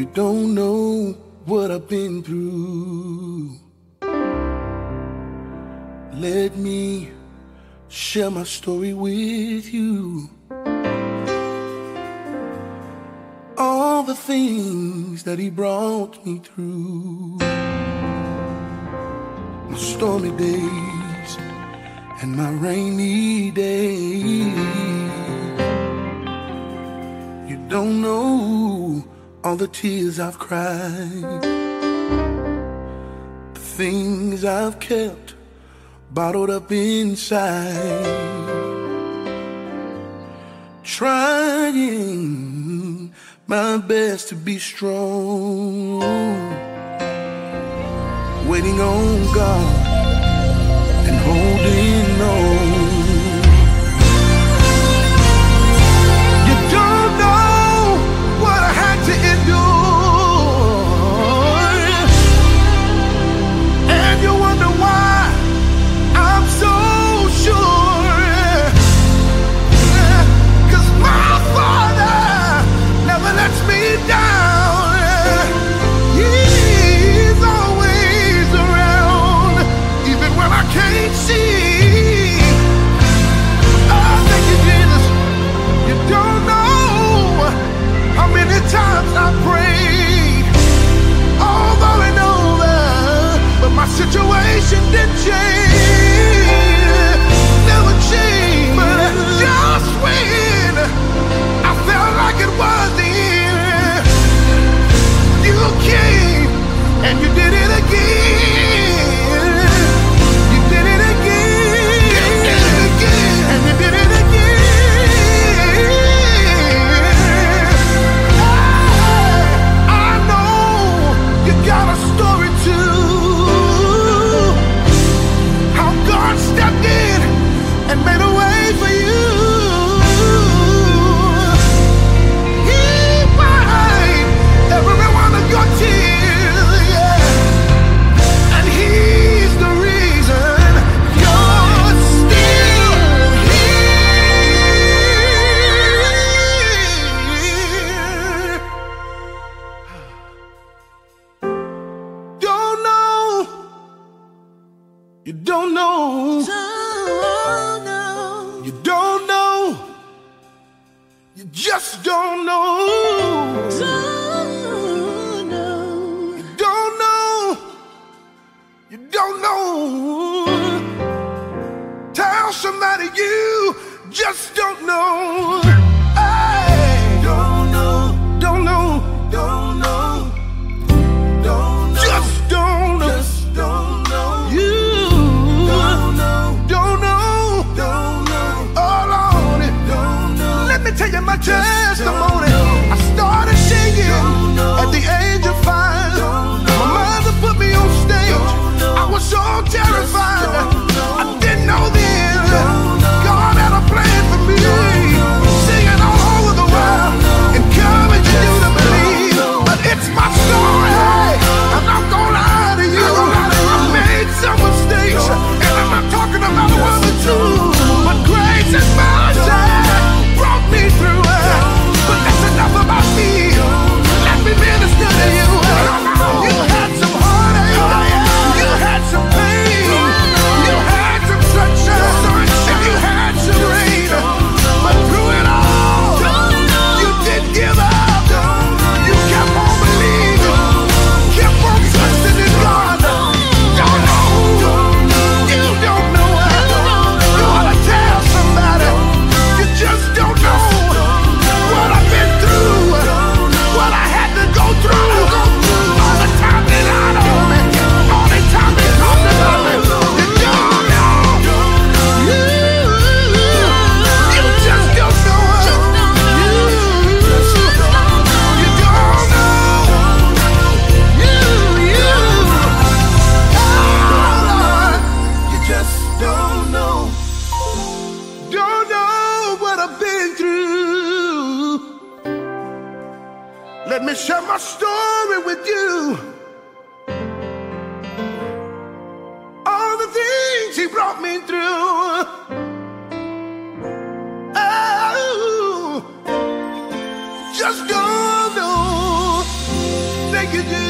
don't know what I've been through. Let me share my story with you. All the things that he brought me through. My stormy days and my rainy days. You don't know all the tears I've cried, the things I've kept bottled up inside, trying my best to be strong, waiting on God and holding on. You don't know what I had to endure, and you wonder why I'm so sure. 'Cause my Father never lets me down. He's always around, even when I can't see. Oh, thank you, Jesus. You don't know how many times I prayed over and over, but my situation didn't change, never changed. But just when I felt like it was the end, you came and you did it again. You did it again, and you did it again. I know you got a story too, how God stepped in and made a way for you. He wiped every one of your tears, yeah. And he's the reason you're still here. Don't know. You don't know. You don't know. You just don't know. You don't know. You don't know. Tell somebody you just don't know. Hey. Don't know. Don't know. Don't know. Don't know. Just don't know. Just don't know. You don't know. Don't know. Don't know. All on it. Don't know. Let me tell you my testimony. I started singing at the age of 5. My mother put me on stage. I was so terrified. I didn't know then God had a plan for me. Singing all over the world, encouraging you to believe. But it's my story, I'm not gonna lie to you. I made some mistakes, and I'm not talking about one or two. But grace and mercy brought me through. But that's enough about me. Let me minister to you. You had some heartache, you had some pain, you had some sunshine, and you had some rain. But through it all, you didn't give up. You kept on believing, kept on trusting in God. Don't know, you don't know. You ought to tell somebody. You just don't know what I've been through, what I had to go through. All the time they lied on me, all the time they talked about me. You don't know. You just don't know. You don't know. You just don't know. Don't know what I've been through. Let me share my story with you. All the things he brought me through. Oh, just don't know. you do.